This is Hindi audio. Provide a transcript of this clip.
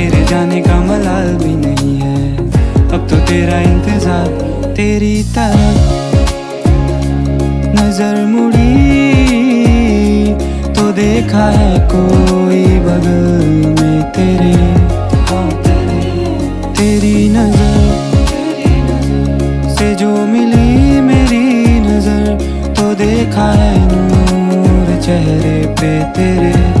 तेरे जाने का मलाल भी नहीं है, अब तो तेरा इंतजार। तेरी तरफ नजर मुड़ी तो देखा है कोई बगल में तेरे। तेरी नजर से जो मिली मेरी नजर, तो देखा है नूर चेहरे पे तेरे।